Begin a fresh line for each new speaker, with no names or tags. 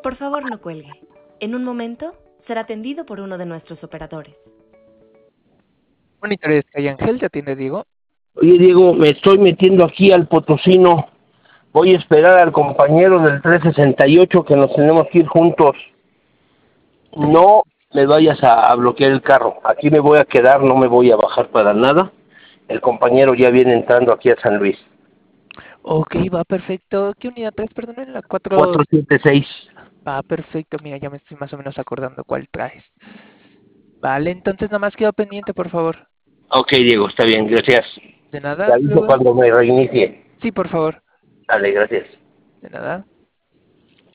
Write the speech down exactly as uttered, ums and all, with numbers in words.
Por favor, no cuelgue. En un momento será atendido por uno de nuestros operadores.
Monitores Calle Ángel, ¿te atiende Diego?
Oye, Diego, me estoy metiendo aquí al Potosino. Voy a esperar al compañero del trescientos sesenta y ocho que nos tenemos que ir juntos. No me vayas a, a bloquear el carro. Aquí me voy a quedar, no me voy a bajar para nada. El compañero ya viene entrando aquí a San Luis.
Ok, va perfecto. ¿Qué unidad traes, perdón? En la cuatro.
cuatro siete seis.
Va perfecto, mira, ya me estoy más o menos acordando cuál traes. Vale, entonces nada más quedo pendiente, por favor.
Ok, Diego, está bien, gracias.
De nada,
Te
hasta
aviso
luego.
cuando me reinicie.
Sí, por favor.
Dale, gracias.
De nada.